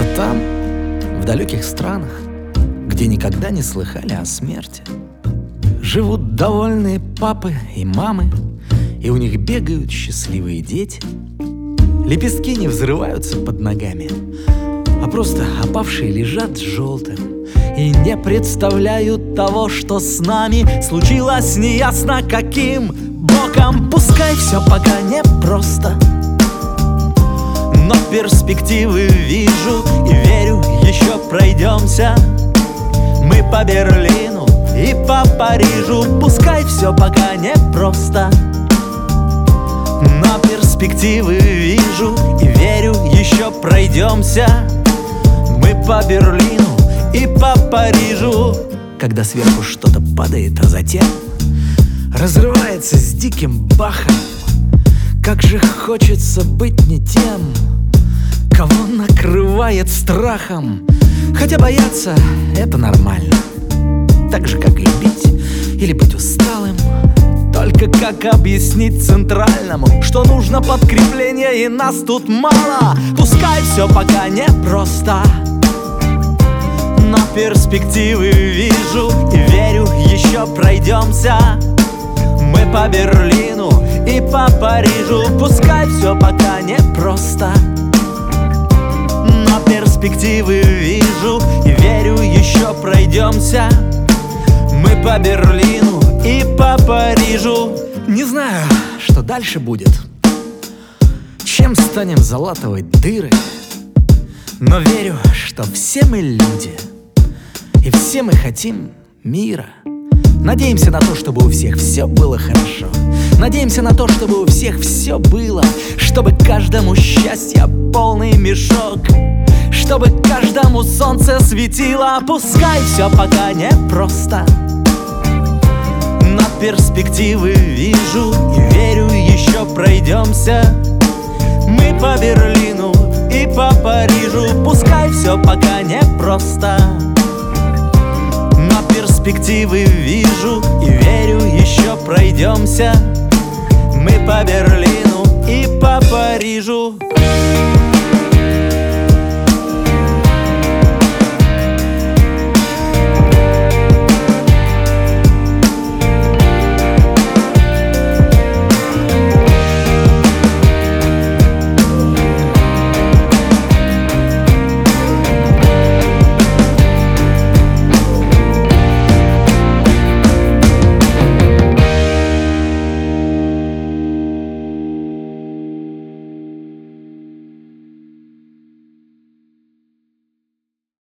там, в далеких странах, где никогда не слыхали о смерти, живут довольные папы и мамы, и у них бегают счастливые дети. Лепестки не взрываются под ногами, а просто опавшие лежат желтым и не представляют того, что с нами случилось неясно каким боком. Пускай все пока непросто, но перспективы вижу и верю, еще пройдемся мы по Берлину и по Парижу. Пускай все пока непросто, но перспективы вижу и верю, еще пройдемся мы по Берлину и по Парижу. Когда сверху что-то падает, а затем разрывается с диким бахом, как же хочется быть не тем, кого накрывает страхом. Хотя бояться — это нормально, так же, как любить или быть усталым. Только как объяснить центральному, что нужно подкрепление и нас тут мало? Пускай все пока непросто, но перспективы вижу и верю, еще пройдемся мы по Берлину и по Парижу. Пускай все пока непросто, но перспективы вижу и верю, еще пройдемся мы по Берлину и по Парижу. Не знаю, что дальше будет, чем станем залатывать дыры, но верю, что все мы люди, и все мы хотим мира. Надеемся на то, чтобы у всех все было хорошо. Надеемся на то, чтобы у всех все было, чтобы каждому счастье полный мешок, чтобы каждому солнце светило. Пускай все пока непросто, но перспективы вижу и верю, еще пройдемся мы по Берлину и по Парижу. Пускай все пока непросто, но перспективы вижу и верю, еще пройдемся мы по Берлину и по Парижу.